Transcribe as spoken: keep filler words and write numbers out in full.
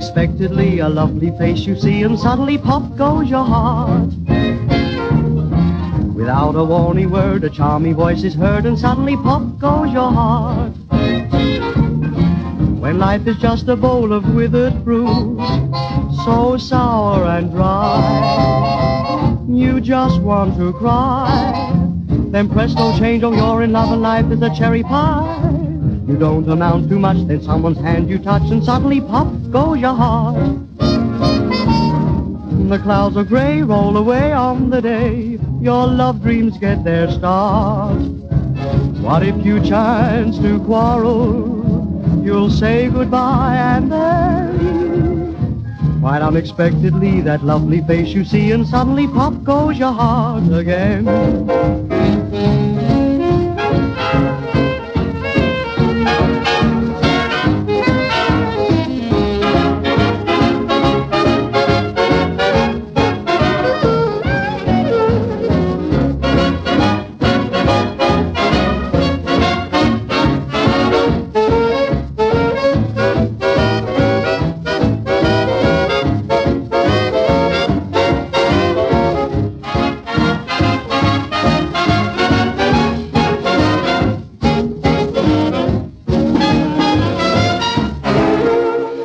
unexpectedly, a lovely face you see, and suddenly pop goes your heart. Without a warning word, a charming voice is heard, and suddenly pop goes your heart. When life is just a bowl of withered fruit, so sour and dry, you just want to cry. Then presto change, oh, you're in love, and life is a cherry pie. You don't amount to much, then someone's hand you touch, and suddenly pop goes your heart. The clouds of gray roll away on the day your love dreams get their start. What if you chance to quarrel? You'll say goodbye, and then, quite unexpectedly, that lovely face you see, and suddenly pop goes your heart again.